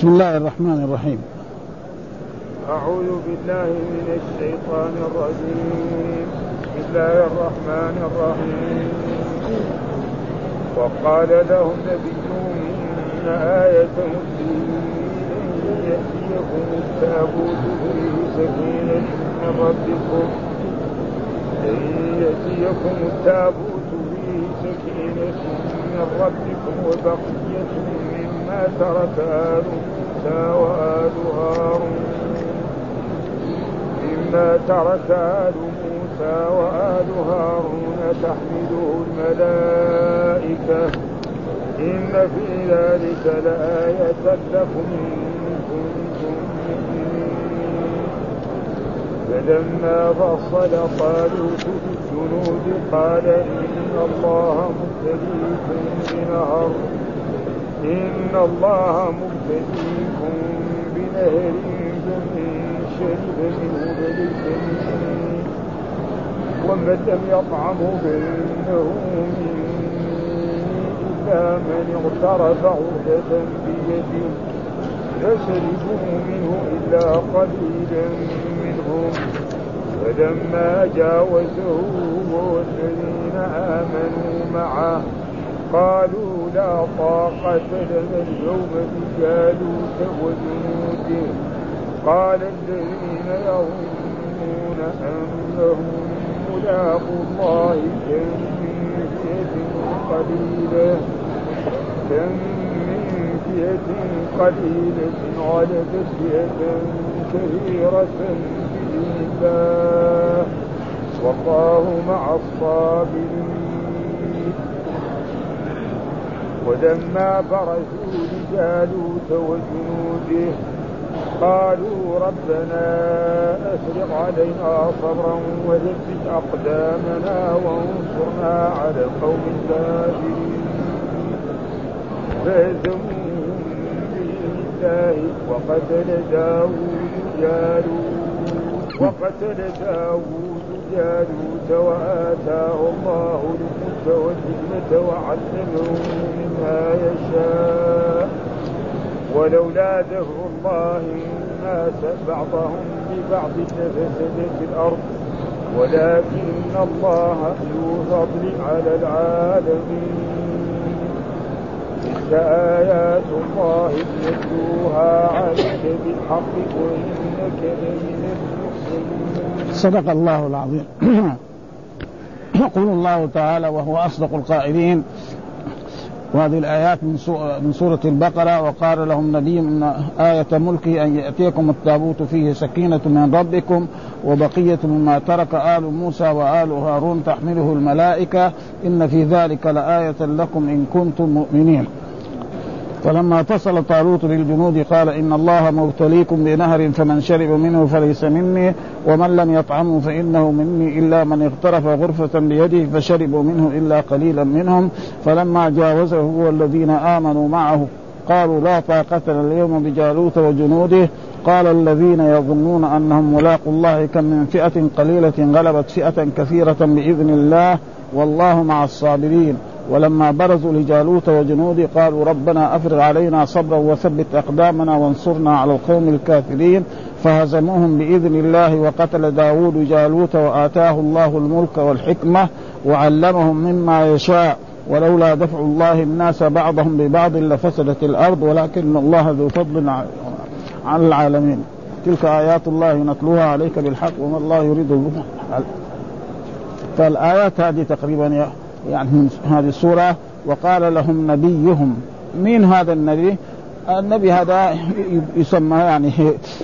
بسم الله الرحمن الرحيم. أعوذ بالله من الشيطان الرجيم. بسم الله الرحمن الرحيم. وقال لهم نبيهم إن آية ملكه أن يأتيكم التابوت فيه سكينة من ربكم وبقية مما ترك آل موسى وآل هارون تحمله الملائكة إن في ذلك لآية لكم إن كنتم مؤمنين. فلما فصل طالوت بالجنود قال إن الله مبتليكم بنهر فمن شرب منه فليس ومن لم يطعمه فإنه مني إلا من اغترف عقدة بيده فشربوا منه إلا قليلا منهم. فلما جاوزه والذين آمنوا معه قالوا لا طاقة لنا اليوم بجالوت وجنوده. قال الذين يظنون أنهم ملاقو الله كم من فئة قليلة غلبت فئة كثيرة بإذن الله والله مع الصابرين. ولما برزوا لجالوت وجنوده قالوا ربنا أفرغ علينا صبرا وثبت أقدامنا وانصرنا على القوم الكافرين. فهزموهم بإذن الله وقتل داود جالوت وآتاه الله الملك والحكمة وعلمه مما يشاء. ولولا دفع الله الناس بعضهم ببعض لفسدت الأرض ولكن الله ذو فضل على العالمين. تلك آيات الله نتلوها عليك بالحق وإنك لمن المرسلين. صدق الله العظيم. يقول الله تعالى وهو أصدق القائلين. وهذه الآيات من سورة البقرة. وقال لهم نبي إن آية ملكه أن يأتيكم التابوت فيه سكينة من ربكم وبقية مما ترك آل موسى وآل هارون تحمله الملائكة إن في ذلك لآية لكم إن كنتم مؤمنين. فلما اتصل طالوت بالجنود قال إن الله مبتليكم بنهر فمن شرب منه فليس مني ومن لم يطعمه فإنه مني إلا من اغترف غرفة بيده فشربوا منه إلا قليلا منهم. فلما جاوزه هو الذين آمنوا معه قالوا لا طاقة لنا اليوم بجالوت وجنوده. قال الذين يظنون أنهم ملاقوا الله كم من فئة قليلة غلبت فئة كثيرة بإذن الله والله مع الصابرين. ولما برزوا لجالوت وجنوده قالوا ربنا أفرغ علينا صبرا وثبت أقدامنا وانصرنا على القوم الكافرين. فهزموهم بإذن الله وقتل داود جالوت وآتاه الله الملك والحكمة وعلمهم مما يشاء. ولولا دفع الله الناس بعضهم ببعض لفسدت الأرض ولكن الله ذو فضل على العالمين. تلك آيات الله نتلوها عليك بالحق وما الله يريد الظلم. فالآيات هذه تقريبا يعني من هذه السورة. وقال لهم نبيهم. مين هذا النبي؟ النبي هذا يسمى يعني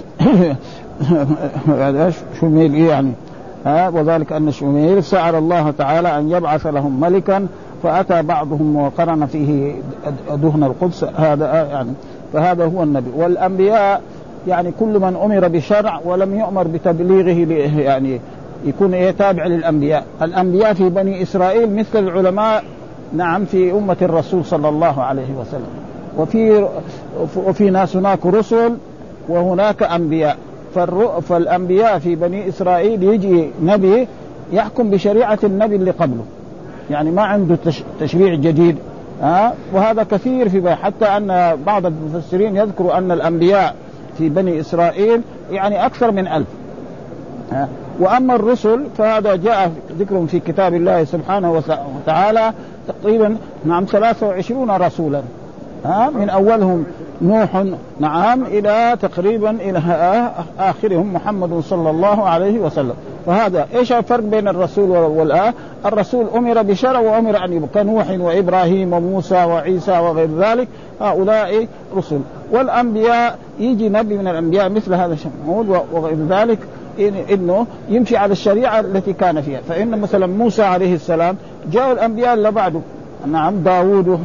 شميل يعني وذلك أن شميل سأل الله تعالى أن يبعث لهم ملكا فأتى بعضهم وقرن فيه دهن القدس هذا يعني. فهذا هو النبي. والأنبياء يعني كل من أمر بشرع ولم يؤمر بتبليغه يعني يكون تابع للأنبياء. الأنبياء في بني إسرائيل مثل العلماء نعم في أمة الرسول صلى الله عليه وسلم. وفي ناس هناك رسل وهناك أنبياء. فالأنبياء في بني إسرائيل يجي نبي يحكم بشريعة النبي اللي قبله يعني ما عنده تشريع جديد وهذا كثير في حتى أن بعض المفسرين يذكر أن الأنبياء في بني إسرائيل يعني أكثر من 1000. وأما الرسل فهذا جاء ذكرهم في كتاب الله سبحانه وتعالى تقريبا 23 رسولا، من أولهم نوح إلى تقريبا إلى آخرهم محمد صلى الله عليه وسلم. فهذا إيش الفرق بين الرسول والآه؟ الرسول أمر بشرع وأمر أن يبقى كنوح وإبراهيم وموسى وعيسى وغير ذلك، هؤلاء رسل. والأنبياء يجي نبي من الأنبياء مثل هذا شمعون وغير ذلك إنه يمشي على الشريعة التي كان فيها. فإن مثلا موسى عليه السلام جاء الأنبياء اللي بعده داود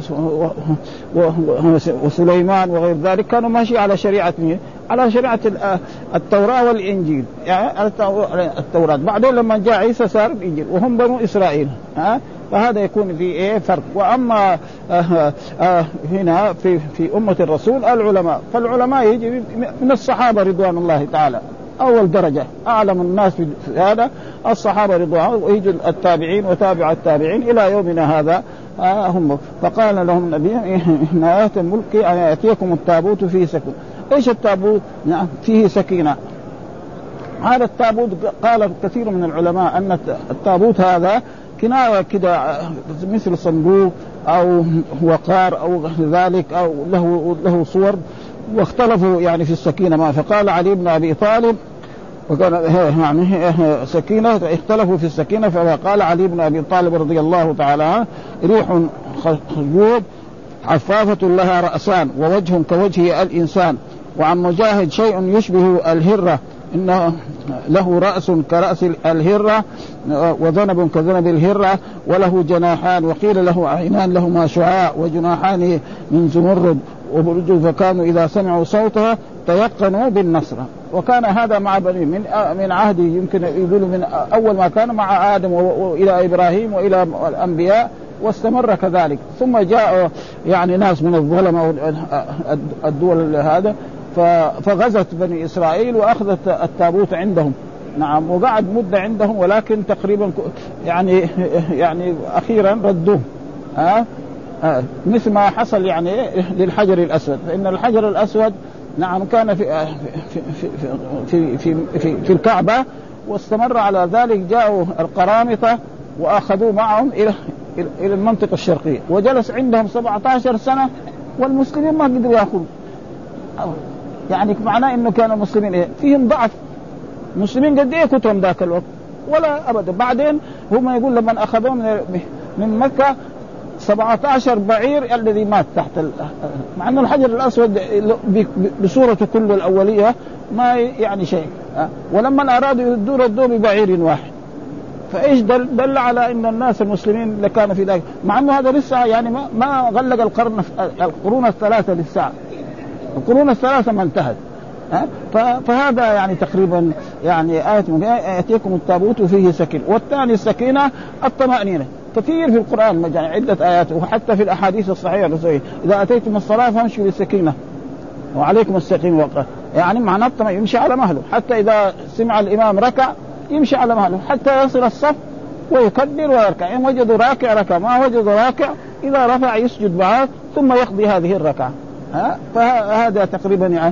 وسليمان وغير ذلك كانوا ماشي على شريعة على شريعة التوراة والإنجيل، يعني التوراة. بعدين لما جاء عيسى صار الإنجيل وهم بنو إسرائيل. فهذا يكون في فرق. وأما هنا في أمة الرسول العلماء، فالعلماء يجي من الصحابة رضوان الله تعالى أول درجة، أعلم الناس في هذا الصحابة رضوان، ويجي التابعين وتابع التابعين إلى يومنا هذا هم. فقال لهم نبي إن آيات الملك أن يأتيكم التابوت فيه سكينة. إيش التابوت؟ فيه سكينة. هذا التابوت قال كثير من العلماء أن التابوت هذا كناية كده مثل صندوق أو وقار أو ذلك أو له صور، واختلفوا يعني في السكينة ما. فقال علي بن أبي طالب وكان يعني سكينة، اختلفوا في السكينة. فقال علي بن أبي طالب رضي الله تعالى ريح خيوب عفافة لها رأسان ووجه كوجه الإنسان. وعن مجاهد شيء يشبه الهرة، إنه له رأس كرأس الهرة وذنب كذنب الهرة وله جناحان، وقيل له عينان لهما شعاع وجناحان من زمرد وبرج، فكانوا إذا سمعوا صوتها تيقنوا بالنصر. وكان هذا مع بني من عهده، يمكن يقولوا من أول ما كان مع آدم وإلى إبراهيم وإلى الأنبياء، واستمر كذلك. ثم جاء يعني ناس من الظلمة الدول هذا فغزت بني إسرائيل وأخذت التابوت عندهم، وقعد مدة عندهم، ولكن تقريبا يعني أخيرا ردوه. مثل ما حصل يعني للحجر الأسود، فإن الحجر الأسود كان في الكعبة، واستمر على ذلك. جاءوا القرامطة وأخذوه معهم إلى المنطقة الشرقية، وجلس عندهم 17 سنة والمسلمين ما قدروا يأخذوا. يعني معناه إنه كانوا المسلمين فيهم ضعف. المسلمين قد إيه كترهم ذاك الوقت ولا أبدا. بعدين هم يقول لما أخذوه من مكة 17 بعير الذي مات تحت مع أن الحجر الأسود بصورته كله الأولية ما يعني شيء. ولما أرادوا يردوه ببعير واحد. فإيش دل على أن الناس المسلمين اللي كانوا في ذلك، مع أنه هذا لسه يعني ما غلق القرون الثلاثة للساعة، القرون الثلاثة ما انتهت. فهذا يعني تقريبا يعني آية يأتيكم التابوت فيه سكينة. والثاني السكينة الطمأنينة، كثير في القرآن يعني عدة آيات، وحتى في الأحاديث الصحيحة إذا أتيتم الصلاة فامشوا بالسكينة وعليكم السكينة وقت، يعني معناه يمشي على مهله. حتى إذا سمع الإمام ركع يمشي على مهله حتى يصل الصف ويكبر ويركع. إن وجدوا راكع ركع، ما وجدوا راكع إذا رفع يسجد معه ثم يقضي هذه الركعة. فهذا تقريبا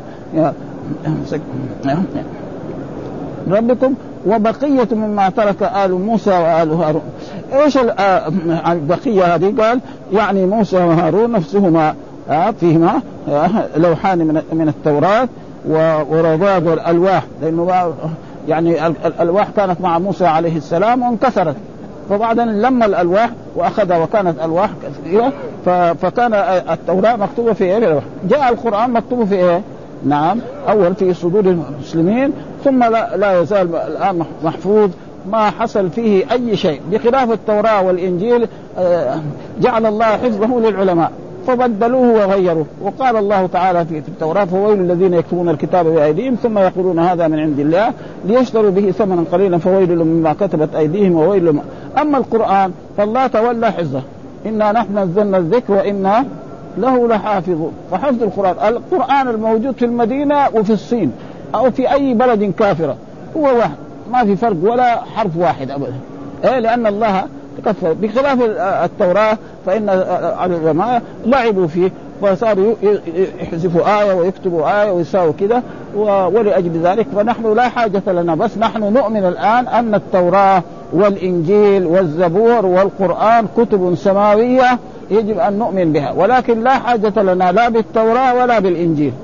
ربكم وبقية مما ترك آل موسى وآل هارون. إيش البقية هذه؟ قال يعني موسى وهارون نفسهما فيهما لوحان من التوراة ورضاد والألواح، لأنه يعني الألواح كانت مع موسى عليه السلام وانكسرت، فبعدين لما الألواح وأخذها وكانت ألواح كثيرة، فكان التوراة مكتوبة في إيه؟ جاء القرآن مكتوب في إيه؟ أول في صدور المسلمين، ثم لا يزال الآن محفوظ ما حصل فيه أي شيء، بخلاف التوراة والإنجيل جعل الله حفظه للعلماء فبدلوه وغيروه. وقال الله تعالى في التوراة فويل الذين يكتبون الكتاب بأيديهم ثم يقولون هذا من عند الله ليشتروا به ثمنا قليلا فويل مما كتبت أيديهم وويل أما القرآن فالله تولى حفظه، إنا نحن نزلنا الذكر وإنا له لحافظون. فحفظ القرآن الموجود في المدينة وفي الصين أو في أي بلد كافرة هو واحد، ما في فرق ولا حرف واحد أبدا، لأن الله تكفر. بخلاف التوراة فإن العلماء لعبوا فيه وصاروا يحذفوا آية ويكتبوا آية ويساووا كده، ولأجل ذلك فنحن لا حاجة لنا، بس نحن نؤمن الآن أن التوراة والإنجيل والزبور والقرآن كتب سماوية يجب أن نؤمن بها، ولكن لا حاجة لنا لا بالتوراة ولا بالإنجيل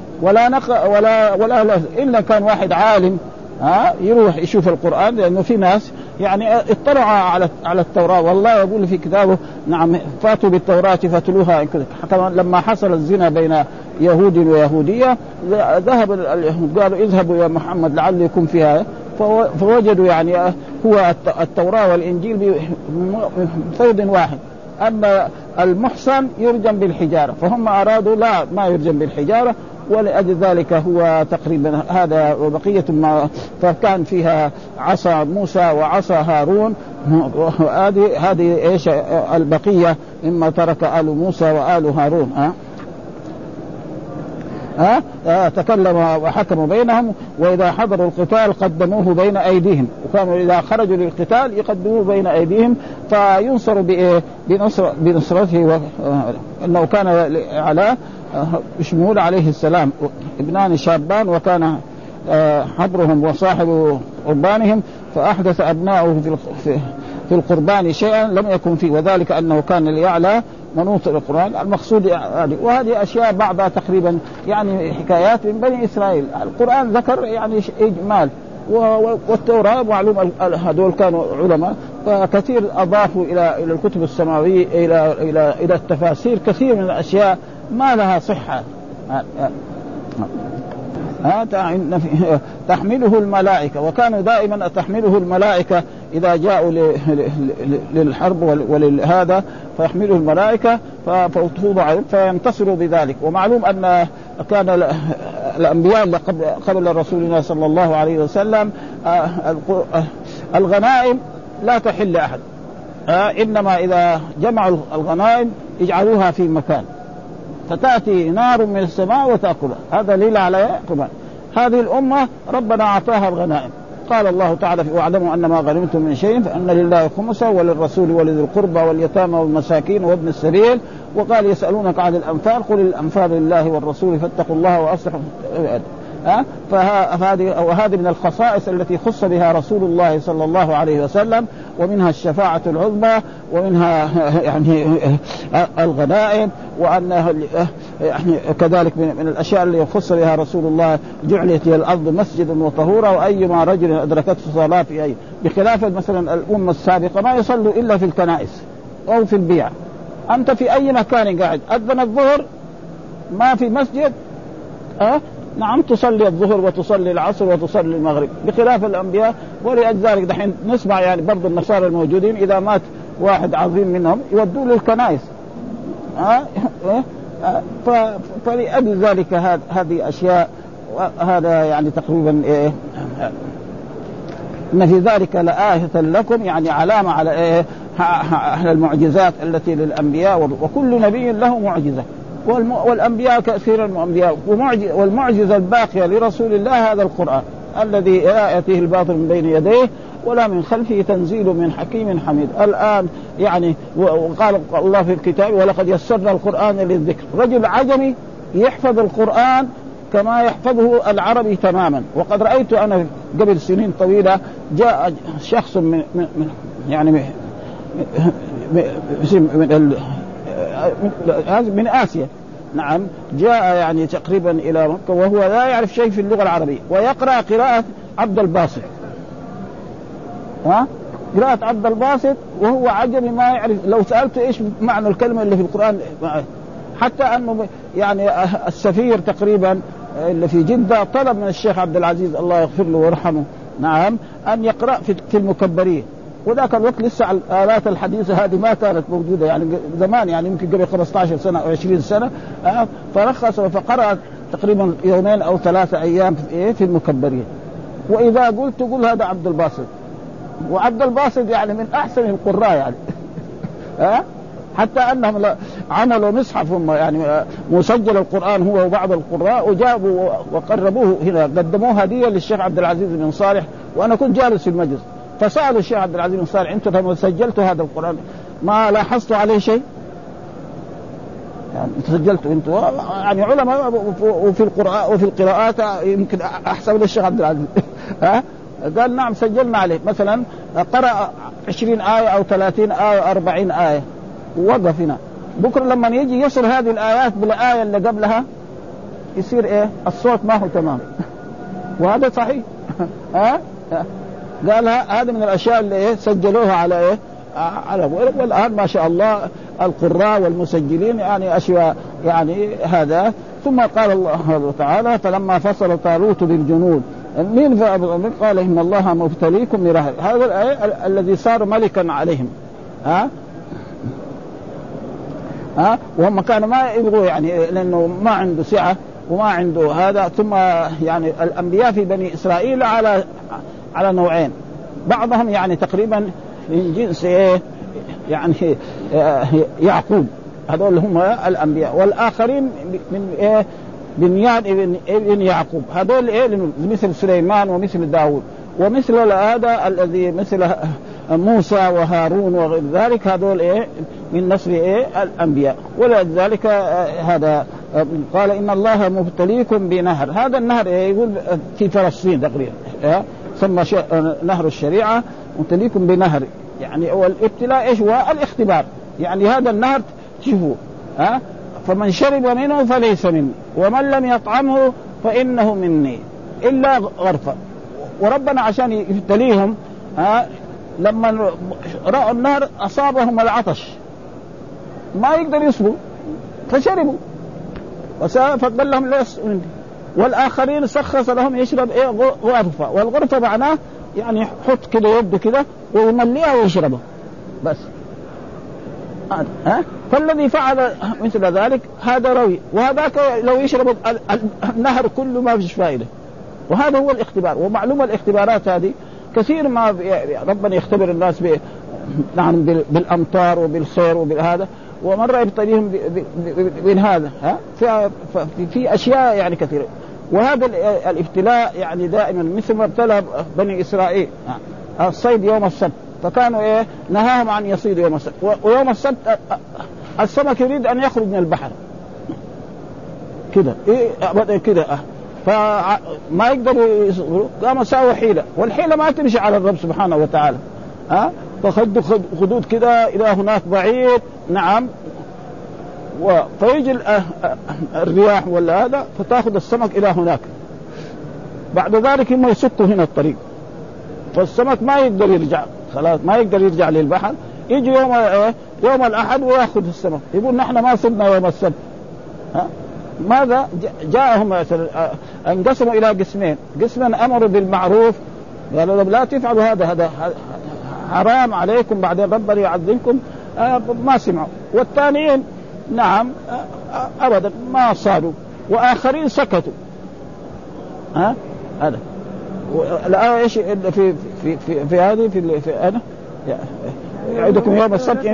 ولا إلا كان واحد عالم يروح يشوف القرآن، لأنه في ناس يعني اطلع على التوراة، والله يقول في كتابه نعم فاتوا بالتوراة فتلوها. حتى لما حصل الزنا بين يهود ويهودية ذهب اليهود قالوا اذهبوا يا محمد لعل يكون فيها، فوجدوا يعني هو التوراة والإنجيل بفوض واحد، أما المحصن يرجم بالحجارة، فهم أرادوا لا ما يرجم بالحجارة، ولأجل ذلك هو تقريبا هذا وبقية ما فكان فيها عصا موسى وعصا هارون، هذه ايش البقية مما ترك آل موسى وآل هارون. تكلم وحكموا بينهم، وإذا حضروا القتال قدموه بين أيديهم، وكانوا إذا خرجوا للقتال يقدموه بين أيديهم فينصر بنصرته، أنه كان على شمول عليه السلام ابنان شابان، وكان حبرهم وصاحب قربانهم، فأحدث أبناؤه في القربان شيئا لم يكن فيه، وذلك أنه كان ليعلى منوط القرآن المقصود. وهذه أشياء بعضها تقريبا يعني حكايات من بني إسرائيل. القرآن ذكر يعني إجمال، والتوراة معلوم هذول كانوا علماء، فكثير أضافوا إلى الكتب السماوية إلى التفاسير كثير من الأشياء ما لها صحة. تحمله الملائكة، وكانوا دائما تحمله الملائكة إذا جاءوا للحرب ولهذا فيحمله الملائكة فتوضع عليهم فينتصروا بذلك. ومعلوم أن كان الأنبياء قبل رسولنا صلى الله عليه وسلم الغنائم لا تحل أحد، إنما إذا جمعوا الغنائم يجعلوها في مكان فتأتي نار من السماء وتأكلها، هذا دليل على قربان. هذه الأمة ربنا أعطاها الغنائم، قال الله تعالى واعلموا أن ما غنمتم من شيء فأن لله خمسه وللرسول ولذي القربى واليتامى والمساكين وابن السبيل، وقال يسألونك عن الأنفال قل الأنفال لله والرسول فاتقوا الله وأصلحوا. وهذه من الخصائص التي خص بها رسول الله صلى الله عليه وسلم، ومنها الشفاعة العظمى، ومنها يعني الغنائم، وأنها يعني كذلك من الأشياء اللي يخص بها رسول الله جعلت الأرض مسجدا وطهورا وأيما رجل أدركته صلاة في أي، بخلاف مثلا الأمة السابقة ما يصلوا إلا في الكنائس أو في البيع. أنت في أي مكان قاعد أذن الظهر ما في مسجد نعم تصلي الظهر وتصلي العصر وتصلي المغرب، بخلاف الأنبياء. ولذلك دحين نسمع يعني برضو النصارى الموجودين إذا مات واحد عظيم منهم يودوه للكنائس. فلأجل ذلك هذه أشياء، هذا يعني تقريبا إن في ذلك لآية لكم، يعني علامة على المعجزات التي للأنبياء، وكل نبي له معجزة، والأنبياء كثيرا من الأنبياء، والمعجزة الباقية لرسول الله هذا القرآن الذي لا يأتيه الباطل من بين يديه ولا من خلفه تنزيل من حكيم حميد. الآن يعني وقال الله في الكتاب ولقد يسرنا القرآن للذكر، رجل عجمي يحفظ القرآن كما يحفظه العربي تماما. وقد رأيت أنا قبل سنين طويلة جاء شخص من آسيا، نعم جاء يعني تقريبا إلى مكة وهو لا يعرف شيء في اللغة العربية، ويقرأ قراءة عبد الباسط، قراءة عبد الباسط وهو عجمي ما يعرف. لو سألته إيش معنى الكلمة اللي في القرآن، حتى أنه يعني السفير تقريبا اللي في جدة طلب من الشيخ عبد العزيز الله يغفر له ويرحمه نعم أن يقرأ في المكبرية، وذاك الوقت لسه الآلات الحديثة هذه ما كانت موجودة، يعني زمان يعني يمكن قبل 15 سنة أو 20 سنة، فرخص فقرأ تقريبا يومين أو 3 أيام في المكبرية. وإذا قلت تقول هذا عبد الباسط، وعبد الباسط يعني من أحسن القراء يعني حتى أنهم عملوا مصحف هم يعني مسجل القرآن هو وبعض القراء، وجابوا وقربوه هنا قدموه هدية للشيخ عبد العزيز بن صالح، وأنا كنت جالس في المجلس، فسألوا الشيخ عبد العزيز بن صالح أنت لما سجلت هذا القرآن ما لاحظت عليه شيء؟ يعني سجلت أنت يعني علماء وفي القراءة وفي القراءات يمكن أحسن من الشيخ عبد العزيز قال نعم سجلنا عليه. مثلا قرأ 20 آية أو 30 آية أو 40 آية ووقف هنا، بكرة لما يجي يصل هذه الآيات بالآية اللي قبلها يصير إيه الصوت ما هو تمام وهذا صحيح قال هذا من الأشياء اللي إيه سجلوها على إيه على. والآن ما شاء الله القراء والمسجلين يعني أشياء يعني هذا. ثم قال الله تعالى فلما فصل طالوت بالجنود مين قال إن الله مبتليكم بنهر. هذا الآية الذي صار ملكا عليهم وهم كانوا ما يبغوا يعني لأنه ما عنده سعة وما عنده هذا. ثم يعني الأنبياء في بني إسرائيل على نوعين، بعضهم يعني تقريبا من جنس يعني يعقوب هذول هم الأنبياء، والآخرين من بنيان ابن يعقوب هذول مثل سليمان ومثل داود ومثل هذا الذي مثل موسى وهارون وغير ذلك هذول من نسل الأنبياء. ولذلك هذا قال إن الله مبتليكم بنهر. هذا النهر يقول في فلسطين تقريبا سمى نهر الشريعة مبتليكم بنهر، يعني هو الابتلاء ايش هو الاختبار. يعني هذا النهر شوفوا فمن شرب منه فليس مني ومن لم يطعمه فإنه مني إلا غرفة. وربنا عشان يبتليهم لما رأوا النهر أصابهم العطش ما يقدر يصبوا فشربوا فقال لهم ليس مني. والآخرين سخص لهم يشرب غرفة، والغرفة معناه يعني يحط كده يده كده ويمليها ويشربه بس. فالذي فعل مثل ذلك هذا روي، وهذاك لو يشرب النهر كله ما فيش فائدة. وهذا هو الاختبار. ومعلومة الاختبارات هذه كثير ما ربنا يختبر الناس نعم بالأمطار وبالخير وبالهذا، ومرة يبتليهم بهذا في أشياء يعني كثيرة. وهذا الابتلاء يعني دائما مثل ما ابتلى بني إسرائيل الصيد يوم السبت، فكانوا نهاهم عن يصيد يوم السبت، ويوم السبت السمك يريد أن يخرج من البحر كده كده فما يقدروا يصبروا، قاموا ساووا حيلة، والحيلة ما تمشي على الرب سبحانه وتعالى فخدوا خدود كده إلى هناك بعيد نعم فيجي الرياح ولا هذا فتأخذ السمك إلى هناك. بعد ذلك هم يسكوا هنا الطريق فالسمك ما يقدر يرجع، خلاص ما يقدر يرجع للبحر. يجي يوم الأحد ويأخذ السمك، يقول نحن ما صرنا يوم السبت. ماذا جاءهم انقسموا إلى قسمين، قسما أمروا بالمعروف قالوا لا تفعلوا هذا حرام عليكم بعدين ربنا يعذبكم ما سمعوا، والثانيين نعم أبدا ما صاروا، وآخرين سكتوا. هذا الآية إيش في هذه في أنا يعيدكم يوم السبت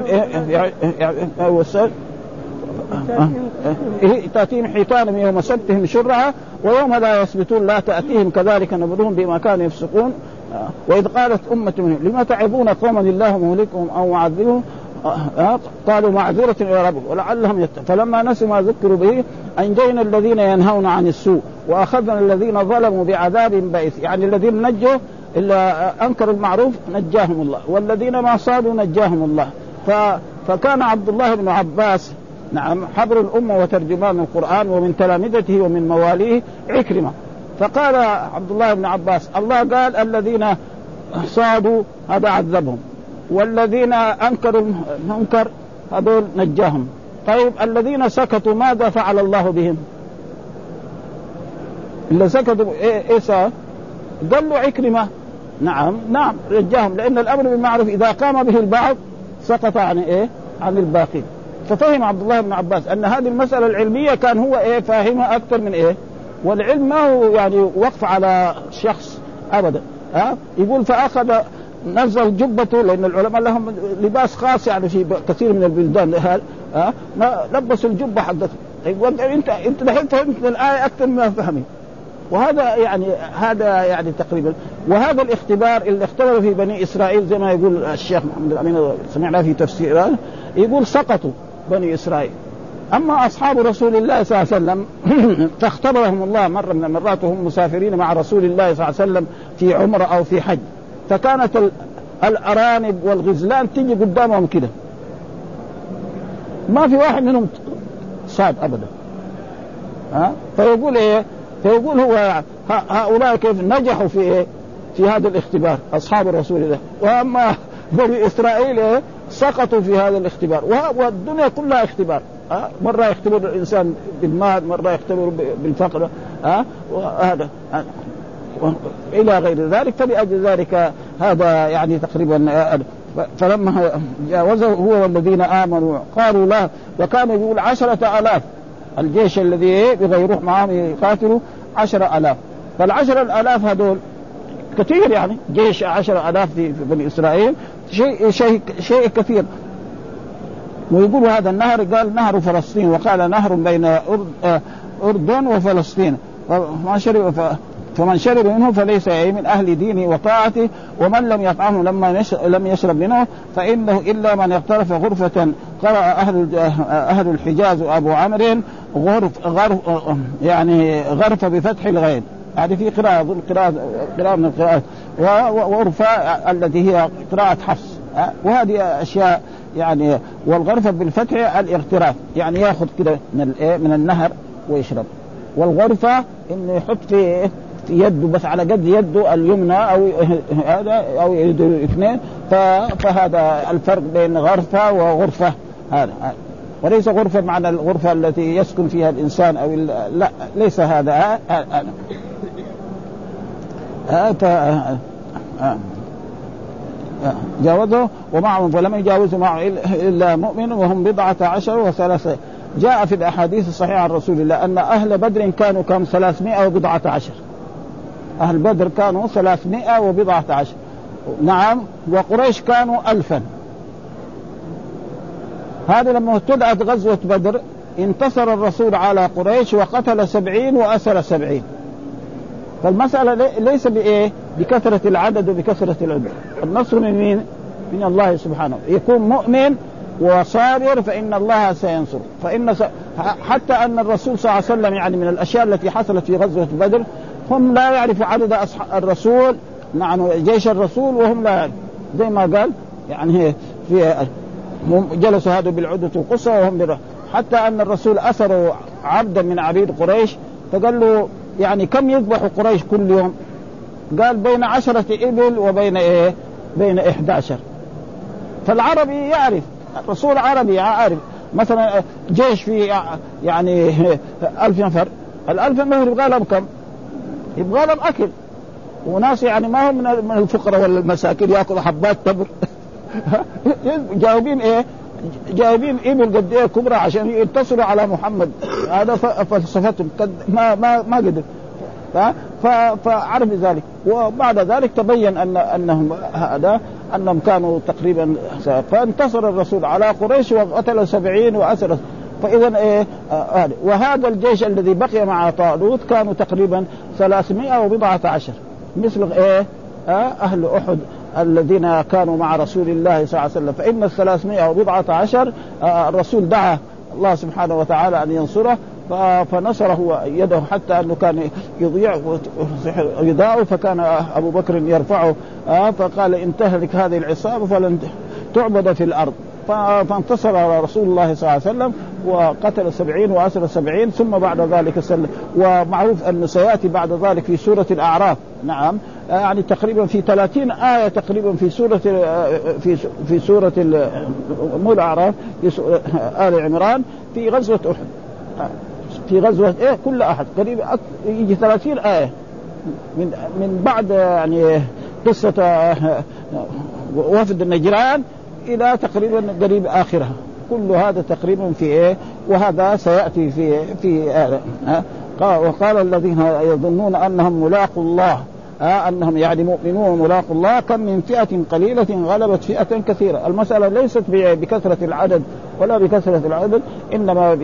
تأتيهم حيتان يوم سبتهم شرعا ويوم لا يسبتون لا تأتيهم كذلك نبلوهم بما كانوا يفسقون. وإذ قالت أمة منهم لما تعظون قوما الله مهلكهم أو معذبهم قالوا معذرة إلى ربهم ولعلهم فلما نسوا ما ذكروا به أنجينا الذين ينهون عن السوء وأخذنا الذين ظلموا بعذاب بئيس. يعني الذين نجوا إلا أنكروا المعروف نجاهم الله، والذين ما صادوا نجاهم الله. فكان عبد الله بن عباس نعم حبر الأمة وترجمان القرآن، ومن تلامذته ومن مواليه عكرمة. فقال عبد الله بن عباس الله قال الذين صادوا هذا عذبهم، والذين أنكروا المنكر هذول نجاهم. طيب الذين سكتوا ماذا فعل الله بهم؟ اللي سكتوا إيه قال له عكرمة نعم رجاهم، لأن الأمر بالمعروف إذا قام به البعض سقط عن الباقين. ففهم عبد الله بن عباس أن هذه المسألة العلمية كان هو فاهمها أكثر من والعلم ما هو يعني وقف على شخص أبدا. يقول فأخذ نزل جبته، لأن العلماء لهم لباس خاص يعني في كثير من البلدان لبسوا الجبة حقته. يقول أنت دحين فهمت الآية أكثر مما فهمي. وهذا يعني تقريبا وهذا الاختبار اللي اختبروا في بني إسرائيل زي ما يقول الشيخ محمد الأمين سمعنا في تفسيره، يقول سقطوا بني إسرائيل. أما أصحاب رسول الله صلى الله عليه وسلم فاختبرهم الله مرة من المرات وهم مسافرين مع رسول الله صلى الله عليه وسلم في عمرة أو في حج، فكانت الأرانب والغزلان تيجي قدامهم كده، ما في واحد منهم صاد أبدا. فيقول إيه؟ فيقول هو هؤلاء كيف نجحوا في إيه؟ في هذا الاختبار أصحاب رسول الله، وأما بني إسرائيل إيه؟ سقطوا في هذا الاختبار. والدنيا كلها اختبار، مرة يختبر الإنسان بالمال، مرة يختبر بالفقر، وهذا إلى غير ذلك. فلأجل ذلك هذا يعني تقريبا فلما جاوزه هو والذين آمنوا قالوا له، وكان يقول 10,000 الجيش الذي بغيره معهم يقاتلوا 10,000. فال10,000 هذول كثير، يعني جيش 10,000 في بني إسرائيل شيء كثير. ويقول هذا النهر قال نهر فلسطين، وقال نهر بين أردن وفلسطين، فمن شرب منه فليس من أهل دينه وطاعته، ومن لم يطعمه لم يشرب منه فإنه إلا من اغترف غرفة. قرأ أهل الحجاز وأبو عمرو غرفة بفتح الغين، هذه في قراءة من القراءات، وغرفة التي هي قراءة حفص. وهذه أشياء يعني. والغرفة بالفتح الاغتراف، يعني يأخذ كده من النهر ويشرب. والغرفة إنه يحط في يده بس على قد يده اليمنى أو يده الاثنين. فهذا الفرق بين غرفة وغرفة هذا. وليس غرفة معنى الغرفة التي يسكن فيها الإنسان أو لا، ليس هذا. جاوزه ومعهم فلم يجاوزوا معه إلا مؤمن وهم 12 و3. جاء في الأحاديث الصحيحة عن رسول الله أن أهل بدر كانوا كم 319. أهل بدر كانوا 319. نعم. وقريش كانوا 1000. هذا لما ابتدأت غزوة بدر انتصر الرسول على قريش وقتل 70 وأسر 70. فالمسألة ليس بكثرة العدد وبكثرة العدد. النصر من مين؟ من الله سبحانه. يكون مؤمن وصابر فإن الله سينصر. حتى أن الرسول صلى الله عليه وسلم يعني من الأشياء التي حصلت في غزوة بدر هم لا يعرف عدد الرسول، نعم جيش الرسول وهم لا يعرف. زي ما قال يعني في جلسوا هذا بالعدة القصى وهم حتى أن الرسول أسروا عبدا من عبيد قريش، فقال له يعني كم يذبح قريش كل يوم؟ قال بين 10 إبل وبين بين 11. فالعربي يعرف، الرسول عربي عارف. مثلا جيش في يعني 1000 نفر، 1000 نفر يبغى لهم كم؟ يبغى لهم أكل، وناس يعني ما هم من الفقراء ولا المساكين يأكل حبات تمر. جاوبين جايبين إبل قد إيه كبرى عشان يتصلوا على محمد. هذا فلسفتهم ما قدر. فعرف ذلك. وبعد ذلك تبين أنهم كانوا تقريبا. فانتصر الرسول على قريش وقتل 70 وأسر. فإذا وهذا الجيش الذي بقي مع طالوت كانوا تقريبا 319 مثل أهل أحد الذين كانوا مع رسول الله صلى الله عليه وسلم. فإن 319 الرسول دعا الله سبحانه وتعالى أن ينصره فنصره يده حتى أنه كان يضاع فكان أبو بكر يرفعه فقال إن تهلك هذه العصابة فلن تعبد في الأرض. فانتصر رسول الله صلى الله عليه وسلم وقتل 70 وأسر 70 ثم بعد ذلك سلم. ومعروف أن سيأتي بعد ذلك في سورة الأعراف. نعم يعني تقريبا في 30 آية تقريبا في سورة مو الأعراف في آل عمران في غزوة أحد. في غزوة كل أحد قريبا يجي 30 آية من بعد يعني قصة وفد النجران إلى تقريبا قريب آخرها. كل هذا تقريبا في وهذا سيأتي في وقال الذين يظنون أنهم ملاقوا الله أنهم يعني مؤمنون ملاقوا الله كم من فئة قليلة غلبت فئة كثيرة. المسألة ليست بكثرة العدد ولا بكثرة العدد إنما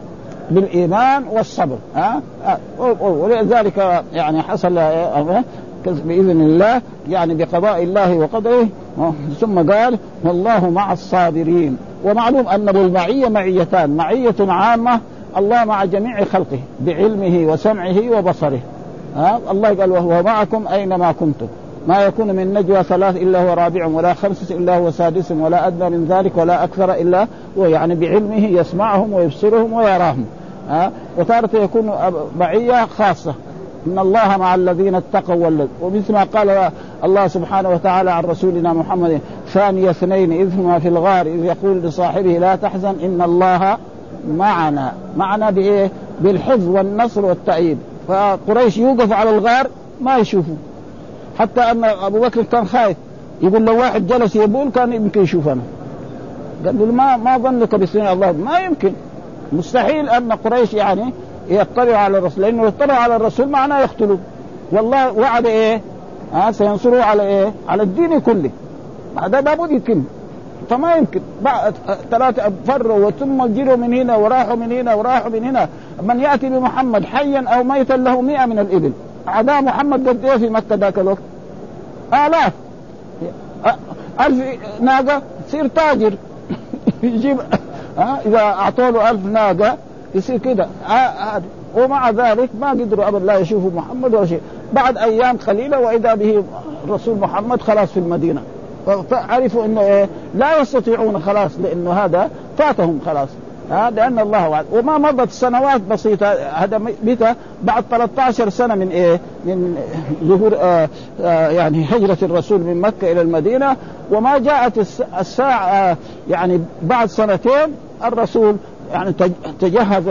بالإيمان والصبر. ولذلك يعني حصل بإذن الله يعني بقضاء الله وقدره. ثم قال والله مع الصابرين. ومعلوم أن المعية معيتان، معية عامة الله مع جميع خلقه بعلمه وسمعه وبصره. الله قال وهو معكم أينما كنتم ما يكون من نجوى ثلاث إلا هو رابعهم ولا خمسة إلا هو سادسهم ولا أدنى من ذلك ولا أكثر إلا هو، يعني بعلمه يسمعهم ويبصرهم ويراهم. وتارة يكون معية خاصة إن الله مع الذين اتقوا ومثل ما قال الله سبحانه وتعالى عن رسولنا محمد ثاني اثنين إذ هما في الغار إذ يقول لصاحبه لا تحزن إن الله معنا بإيه؟ بالحفظ والنصر والتأييد. فقريش يوقف على الغار ما يشوفوا، حتى أن أبو بكر كان خايف يقول لو واحد جلس يبول كان يمكن يشوفنا. قال له ما ظنك بسنين الله، ما يمكن، مستحيل أن قريش يعني يطلعوا على الرسول، لأنه يطلعوا على الرسول معناه يقتلوا. والله وعد إيه؟ سينصروا على إيه؟ على الدين كله. هذا لابد يمكن، فما يمكن. بعد ثلاثة فروا ثم جروا من هنا وراحوا من هنا وراحوا من هنا. من يأتي بمحمد حيا أو ميتا له 100 من الإبل. أعداء محمد قد إيه في مكة ذاك الوقت؟ آلاف، 1000 ناقة تصير تاجر يجيب إذا أعطوا له 1000 ناقة يصير كده. ومع ذلك ما قدروا أبدا لا يشوفوا محمد ولا شيء. بعد أيام قليلة وإذا به الرسول محمد خلاص في المدينة، فعرفوا إنه إيه لا يستطيعون خلاص، لأنه هذا فاتهم خلاص. لأن الله وعد. وما مضت سنوات بسيطة، هذا متى؟ بعد 13 سنة من إيه؟ من ظهور يعني هجرة الرسول من مكة إلى المدينة. وما جاءت الساعة يعني بعد سنتين الرسول يعني تجهز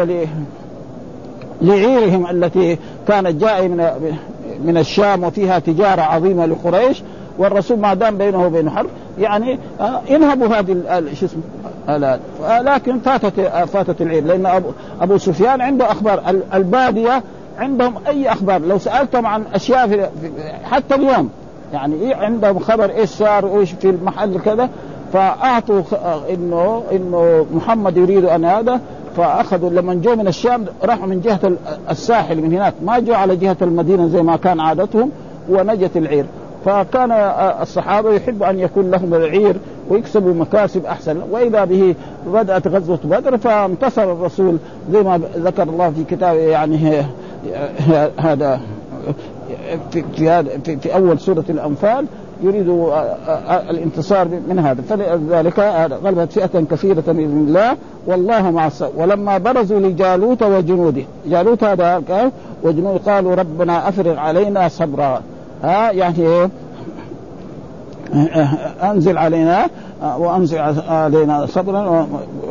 لعيرهم التي كانت جاء من الشام وفيها تجارة عظيمة لقريش، والرسول ما دام بينه وبين حرب يعني انهبوا هذه شو اسمه. لكن فاتت العير، لأن أبو سفيان عنده أخبار البادية، عندهم أي أخبار لو سألتم عن أشياء حتى اليوم يعني عندهم خبر إيش صار وإيش في المحل كذا، فأعطوا إنه محمد يريد أن هذا. فأخذوا لما جو من الشام راحوا من جهة الساحل من هناك، ما جو على جهة المدينة زي ما كان عادتهم، ونجت العير. فكان الصحابة يحب أن يكون لهم العير ويكسبوا مكاسب أحسن. وإذا به بدأت غزوة بدر فانتصر الرسول زي ما ذكر الله في كتابه يعني هذا في أول سورة الأنفال يريد الانتصار من هذا. فلذلك غلبت فئة كثيرة بإذن الله والله مع الصبر. ولما برزوا لجالوت وجنوده، جالوت هذا وجنود قالوا ربنا أفرغ علينا صبرا، يعني أنزل علينا وأنزل علينا صبرا.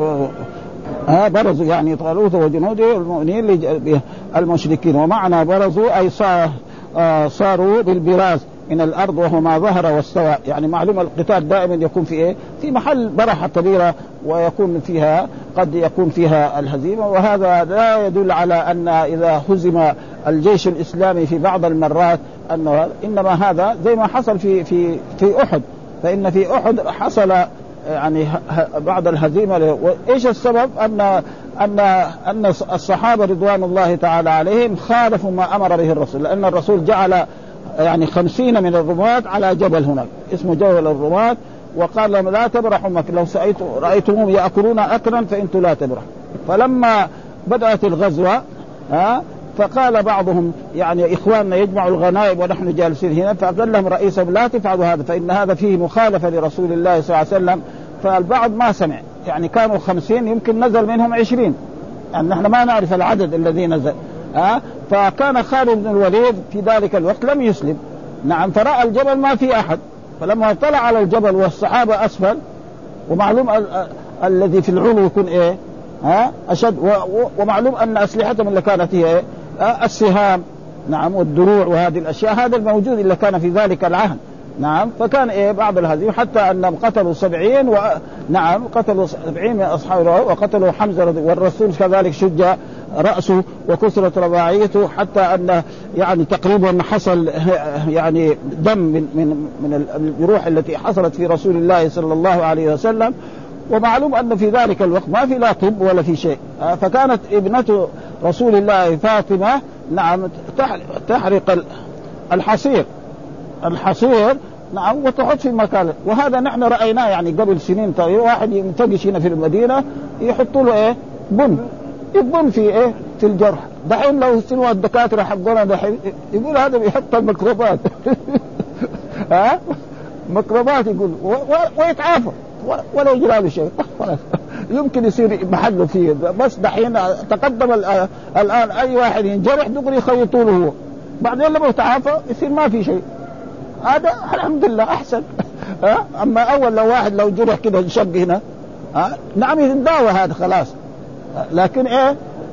برزوا يعني طالوت وجنوده المؤمنين المشركين. ومعنى برزوا أي صاروا بالبراز من الأرض وهو ما ظهر واستوى. يعني معلوم القتال دائما يكون في إيه؟ في محل برحة كبيرة ويكون فيها قد يكون فيها الهزيمة. وهذا لا يدل على أن إذا هزم الجيش الإسلامي في بعض المرات أنه، إنما هذا زي ما حصل في أحد. فإن في أحد حصل يعني بعض الهزيمة. وإيش السبب؟ أن الصحابة رضوان الله تعالى عليهم خالفوا ما أمر به الرسول، لأن الرسول جعل يعني 50 من الرماة على جبل هناك اسمه جبل الرماة، وقال لهم لا تبرحوا مكة، لو رأيتموهم يأكلون أكلا فإنتم لا تبرحوا. فلما بدأت الغزوة فقال بعضهم يعني إخواننا يجمعوا الغنائم ونحن جالسين هنا، فقال لهم رئيسهم لا تفعلوا هذا فإن هذا فيه مخالفة لرسول الله صلى الله عليه وسلم. فالبعض ما سمع، يعني كانوا 50 يمكن نزل منهم 20، يعني نحن ما نعرف العدد الذي نزل. فكان خالد بن الوليد في ذلك الوقت لم يسلم، نعم، فرأى الجبل ما في أحد، فلما طلع على الجبل والصحابة أسفل، ومعلوم الذي في العلو يكون إيه أشد، ومعلوم أن أسلحتهم اللي كانت هي السهام نعم والدروع وهذه الأشياء، هذا الموجود اللي كان في ذلك العهد. نعم، فكان إيه بعض الهزيمة حتى أنهم قتلوا 70 نعم قتلوا 70 من أصحابه، وقتلوا حمزة والرسول كذلك شج رأسه وكسرت رباعيته، حتى أن يعني تقريبا حصل يعني دم من الجروح التي حصلت في رسول الله صلى الله عليه وسلم. ومعلوم أن في ذلك الوقت ما في لا طب ولا في شيء. فكانت ابنة رسول الله فاطمة نعم تحرق الحصير الحصير نعم وتحط في مكان. وهذا نحن رأيناه يعني قبل سنين. طيب واحد ينتقش هنا في المدينة يحطوا له إيه بن في إيه في الجرح. دحين لو سنوا الدكاترة حقونا دحين يقول هذا بيحط الميكروبات ميكروبات يقول ويتعافى ولا يجرى له شيء يمكن يصير محله فيه. بس دحين تقدم الآن أي واحد ينجرح دغري يخيطوا له هو، بعدين لما يتعافى يصير ما في شيء. هذا الحمد لله أحسن. أما أول لو واحد لو جرح كده انشق هنا نعم يتداوى هذا خلاص، لكن إيه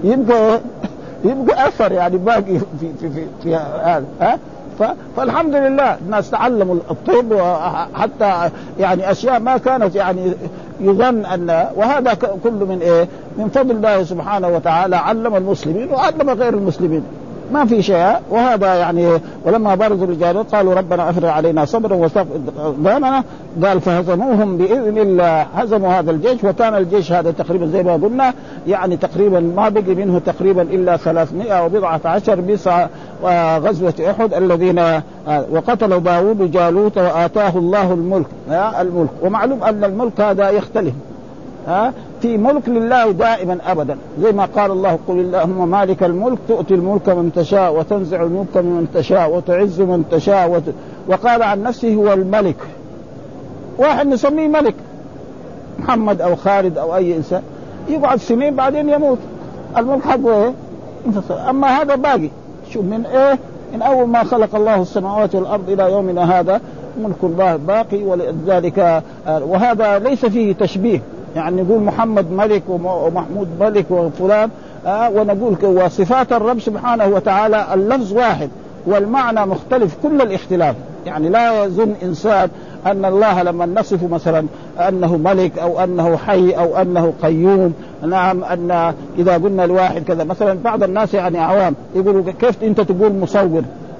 يبقى أثر يعني باقي في هذا. فالحمد لله الناس تعلموا الطب وحتى يعني أشياء ما كانت يعني يظن أن، وهذا كله من إيه من فضل الله سبحانه وتعالى. علم المسلمين وعلم غير المسلمين ما في شيء. وهذا يعني ولما برزوا الجالوت قالوا ربنا أفرغ علينا صبرا وثبت أقدامنا. قال فهزموهم بإذن الله. هزموا هذا الجيش، وكان الجيش هذا تقريبا زي ما قلنا يعني تقريبا ما بقي منه تقريبا إلا 319 بسع غزوة أحد الذين وقتلوا داود جالوت وآتاه الله الملك. ومعلوم أن الملك هذا يختلف في ملك لله دائما أبدا، زي ما قال الله قل اللهم مالك الملك تؤتي الملك من تشاء وتنزع الملك من تشاء وتعز من تشاء وقال عن نفسه هو الملك. واحد نسميه ملك محمد أو خالد أو أي إنسان يقعد سنين بعدين يموت الملك حقه إيه. أما هذا باقي شوف من إيه من أول ما خلق الله السماوات والأرض إلى يومنا هذا ملك الله باقي. ولذلك وهذا ليس فيه تشبيه يعني نقول محمد ملك ومحمود ملك وفلان ونقول وصفات الرب سبحانه وتعالى اللفظ واحد والمعنى مختلف كل الاختلاف. يعني لا يظن إنسان أن الله لما نصف مثلا أنه ملك أو أنه حي أو أنه قيوم. نعم أن إذا قلنا الواحد كذا مثلا بعض الناس يعني عوام يقولوا كيف أنت تقول مصور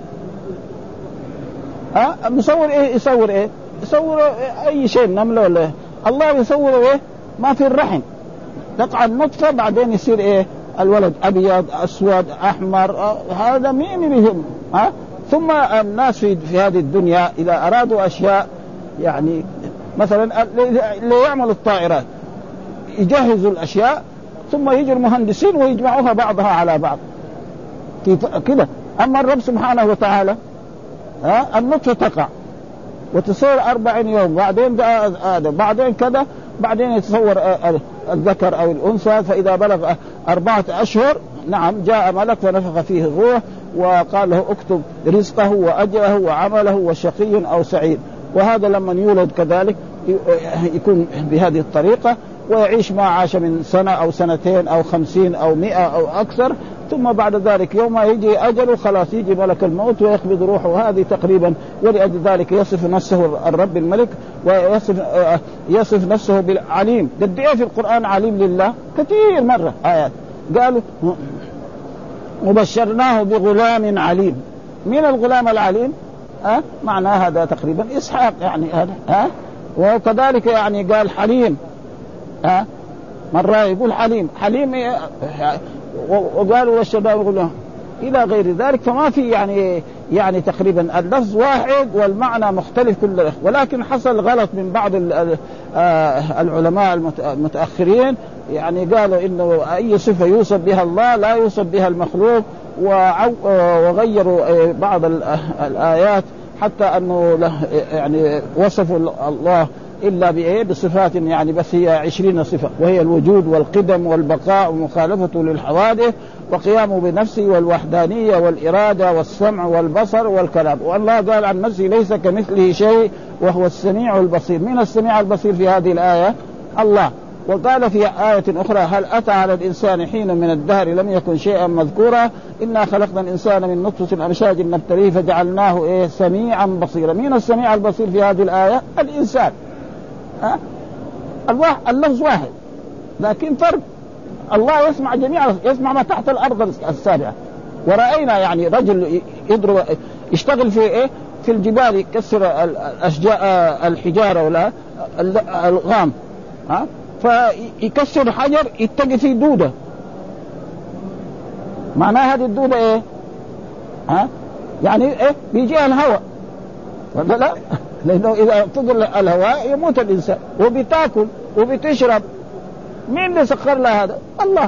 مصور إيه يصور إيه يصور أي شيء نمله ولا الله يصور إيه ما في الرحم تقع النطفة بعدين يصير إيه الولد أبيض أسود أحمر. هذا مين بهم ثم الناس في هذه الدنيا إذا أرادوا أشياء يعني مثلا اللي يعمل الطائرات يجهزوا الأشياء ثم يجي المهندسين ويجمعوها بعضها على بعض كده. أما الرب سبحانه وتعالى النطفة تقع وتصير 40 يوم بعدين بعدين كذا بعدين يتصور الذكر أو الأنثى. فإذا بلغ 4 أشهر نعم جاء ملك فنفخ فيه الروح وقال له اكتب رزقه وأجله وعمله وشقي أو سعيد. وهذا لما يولد كذلك يكون بهذه الطريقة ويعيش ما عاش من سنة أو سنتين أو 50 أو 100 أو أكثر. ثم بعد ذلك يوم يجي أجله خلاص يجي ملك الموت ويقبض روحه. هذه تقريبا. ولأجل ذلك يصف نفسه الرب الملك ويصف نفسه بالعليم. قد ايه في القرآن عليم لله كثير مرة آيات. قالوا وبشرناه بغلام عليم. من الغلام العليم معنى هذا تقريبا إسحاق يعني هذا وكذلك يعني قال حليم مرة يقول حليم وقالوا والشباب يقولون إلى غير ذلك. فما في يعني تقريبا اللفظ واحد والمعنى مختلف كله. ولكن حصل غلط من بعض العلماء المتأخرين يعني قالوا إنه أي صفة يوصف بها الله لا يوصف بها المخلوق وغيروا بعض الآيات حتى أنه يعني وصفوا الله إلا بصفات يعني بس هي 20 صفة وهي الوجود والقدم والبقاء ومخالفته للحوادث وقيامه بنفسه والوحدانية والإرادة والسمع والبصر والكلام. والله قال عن نفسه ليس كمثله شيء وهو السميع البصير. من السميع البصير في هذه الآية الله. وقال في آية أخرى هل أتى على الإنسان حين من الدهر لم يكن شيئا مذكورا إنا خلقنا الإنسان من نطفة أمشاج نبتليه فجعلناه سميعا بصيرا. من السميع البصير في هذه الآية الإنسان. اللفظ واحد لكن فرق. الله يسمع يسمع ما تحت الأرض السابعة. ورأينا يعني رجل يضرب يشتغل في في الجبال يكسر الأشجار الحجارة ولا الغام فيكسر حجر يتقي فيه دودة. معناها هذه الدودة يعني بيجيها الهواء ولا لا؟ لأنه إذا فضل الهواء يموت الإنسان. وبتاكل وبتشرب، مين اللي سخر لها هذا؟ الله.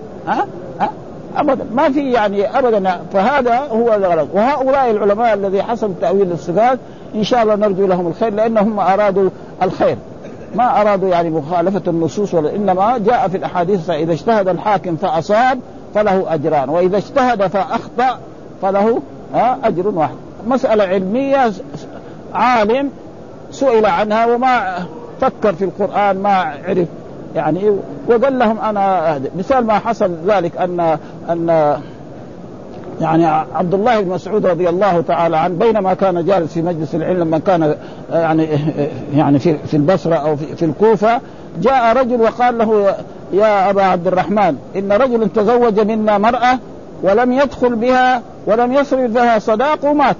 أبدا ما في يعني أبدا. فهذا هو الغلط. وهؤلاء العلماء الذي حصل تأويل الصفات إن شاء الله نرجو لهم الخير، لأنهم أرادوا الخير، ما أرادوا يعني مخالفة النصوص، ولا إنما جاء في الأحاديث فإذا اجتهد الحاكم فأصاب فله أجران، وإذا اجتهد فأخطأ فله أجر واحد. مسألة علمية عالم سئل عنها وما فكر في القرآن، ما عرف يعني، وقال لهم أنا مثال ما حصل ذلك أن يعني عبد الله بن مسعود رضي الله تعالى عنه بينما كان جالس في مجلس العلم لما كان يعني في البصرة أو في الكوفة، جاء رجل وقال له يا أبا عبد الرحمن إن رجل تزوج منا مرأة ولم يدخل بها ولم يصرف لها صداق ومات.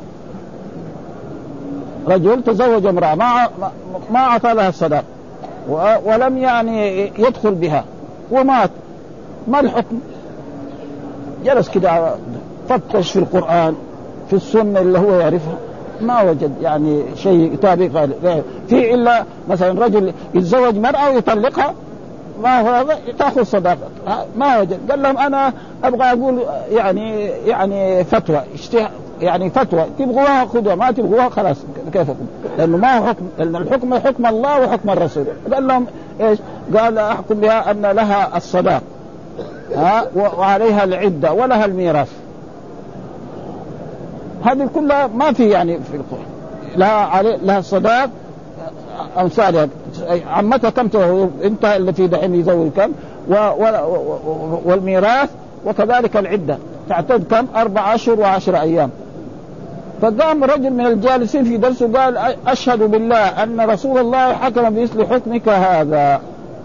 رجل تزوج امرأة ما أعطى لها الصداق ولم يعني يدخل بها ومات، ما الحكم؟ جلس كده فتش في القرآن في السنة اللي هو يعرفها، ما وجد يعني شيء يطابق في إلا مثلا رجل يتزوج مرأة ويطلقها، ما هو هذا تأخذ صداقة، ما وجد. قال لهم أنا أبغى أقول يعني فتوى، يعني فتوى تبغوها خذوها، ما تبغوها خلاص كيفكم، لأنه ما هو حكم، لأن الحكم حكم الله وحكم الرسول. قال لهم إيش؟ قال أحكم بها أن لها الصداق وعليها العدة ولها الميراث. هذه كلها ما في يعني في القرآن، لها الصداق أمثالها، عمتها كم انت اللي في دحين يزوج كم، والميراث وكذلك العدة تعتد كم 4 أشهر و10 أيام. فقام رجل من الجالسين في درسه قال أشهد بالله أن رسول الله حكم بمثل حكمك هذا.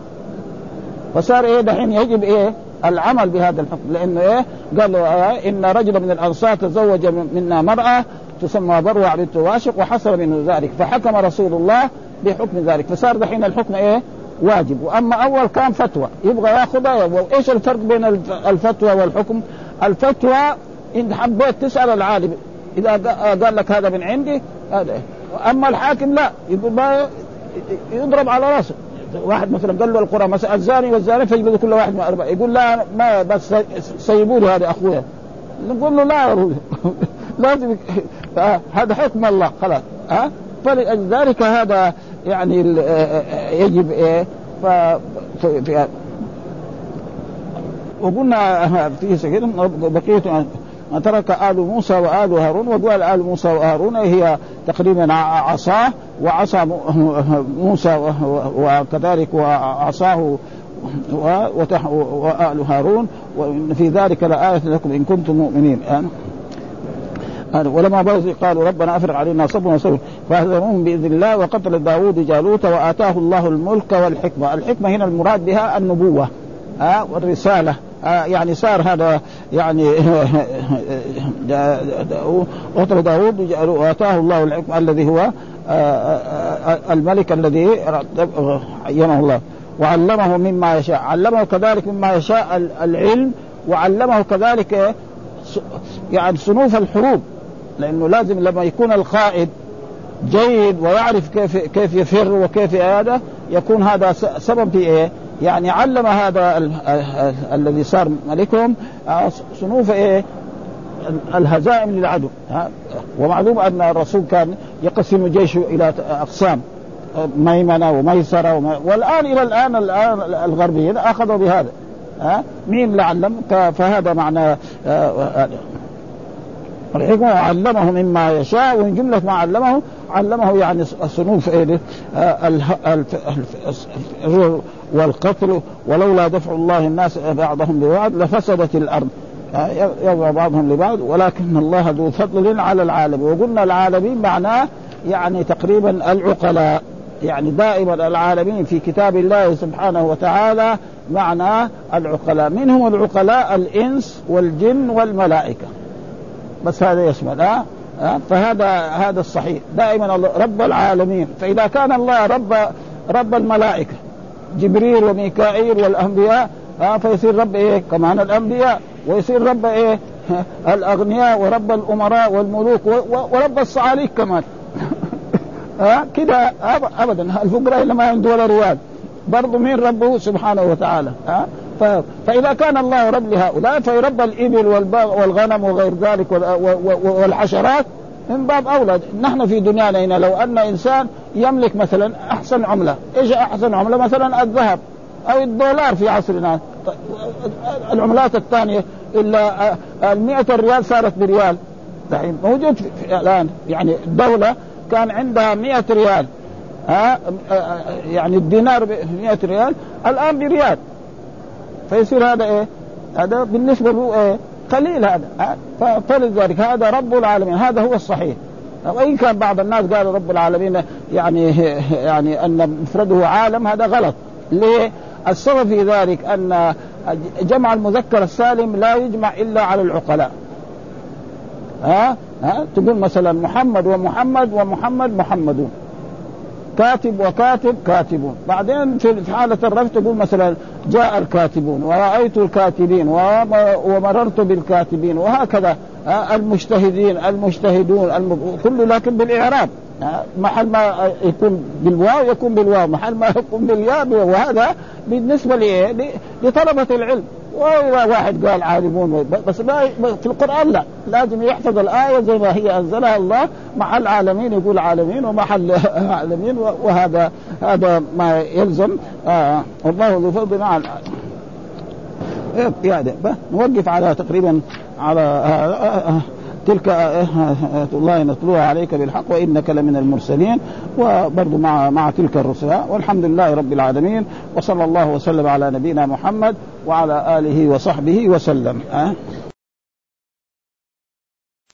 فصار دحين يجب العمل بهذا الحكم، لأنه قال إن رجل من الأنصار تزوج منا مرأة تسمى بروع بنت واشق وحصل منه ذلك، فحكم رسول الله بحكم ذلك، فصار دحين الحكم واجب. وأما أول كان فتوى يبغى ياخذها. وإيش الفرق بين الفتوى والحكم؟ الفتوى إن حبيت تسأل العالم، إذا قال لك هذا من عندي هذا. أما الحاكم لا، يقول ما يضرب على راسه. واحد مثلا قال له القرآن مثلا الزاني والزاني فيجلد كل واحد من 4، يقول لا ما بس سيبوا له هذا أخويا، نقول له لا لازم هذا حكم الله خلاص. فلذلك هذا يعني يجب وقلنا في سكين بقية ما ترك آل موسى وآل هارون. وقال آل موسى وهارون هي تقريبا عصاه وعصا موسى وكذلك وعصاه وآل هارون، وإن في ذلك لآية لكم إن كنتم مؤمنين. ولما برزوا قالوا ربنا أفرغ علينا صبرا وصبرا فهزموهم بإذن الله وقتل داود جالوت وآتاه الله الملك والحكمة. الحكمة هنا المراد بها النبوة والرسالة. يعني صار هذا يعني قتل داود وآتاه الله الحكمة الذي هو الملك الذي عينه الله، وعلمه مما يشاء. علمه كذلك مما يشاء العلم، وعلمه كذلك يعني صنوف الحروب، لأنه لازم لما يكون القائد جيد ويعرف كيف يفر وكيف هذا يكون هذا سبب في يعني علم هذا الذي صار ملكهم صنوف الهزائم للعدو. ومعلوم أن الرسول كان يقسم جيشه إلى أقسام، ميمنة وميسرة والآن إلى الآن الغربيين أخذوا بهذا. مين اللي علم؟ فهذا معنى الحكمة. علمه مما يشاء، ومن جملة ما علمه يعني صنوف والقتل. ولولا دفع الله الناس بعضهم ببعض لفسدت الأرض، يضع بعضهم لبعض ولكن الله ذو فضل على العالم. وقلنا العالمين معناه يعني تقريبا العقلاء، يعني دائما العالمين في كتاب الله سبحانه وتعالى معناه العقلاء. منهم العقلاء الإنس والجن والملائكة، بس هذا يشمل فهذا الصحيح دائما رب العالمين. فإذا كان الله رب الملائكة جبريل وميكائيل والأنبياء فيصير رب كمان الأنبياء، ويصير رب الأغنياء ورب الأمراء والملوك ورب الصعاليك كمان كده أبدا. الفقراء اللي ما عنده ولا ريال برضو مين ربه؟ سبحانه وتعالى. فإذا كان الله رب لهؤلاء فيرب الإبل والغنم وغير ذلك والحشرات من باب أولى. نحن في دنيانا هنا لو أن إنسان يملك مثلا أحسن عملة، إيش أحسن عملة؟ مثلا الذهب أو الدولار في عصرنا. العملات الثانية إلا 100 ريال صارت بريال دحين موجود الآن. يعني الدولة كان عندها 100 ريال، يعني الدينار 100 ريال الآن بريال، فيصير هذا إيه؟ هذا بالنسبة له إيه؟ قليل هذا. فلذلك هذا رب العالمين، هذا هو الصحيح. وإن كان بعض الناس قالوا رب العالمين يعني أن مفرده عالم، هذا غلط. ليه؟ السبب في ذلك أن جمع المذكر السالم لا يجمع إلا على العقلاء. تقول مثلا محمد ومحمد ومحمد محمدون، كاتب وكاتب كاتبون. بعدين في حالة الرفع تقول مثلا جاء الكاتبون ورأيت الكاتبين ومررت بالكاتبين، وهكذا. المجتهدين المجتهدون كله لكن بالإعراب. محل ما يكون بالواو يكون بالواو، محل ما يكون بالياء. وهذا بالنسبة لطلبة العلم. واحد قال عالمون بس لا، في القرآن لا، لازم يحفظ الآية زي ما هي أنزلها الله. محل عالمين يقول عالمين، ومحل عالمين، وهذا ما يلزم. والله ذو فضل على يعني. نوقف على تقريبا على تلك الله نتلوها عليك بالحق وإنك لمن المرسلين، وبرضو مع تلك الرسل. والحمد لله رب العالمين، وصلى الله وسلم على نبينا محمد وعلى آله وصحبه وسلم.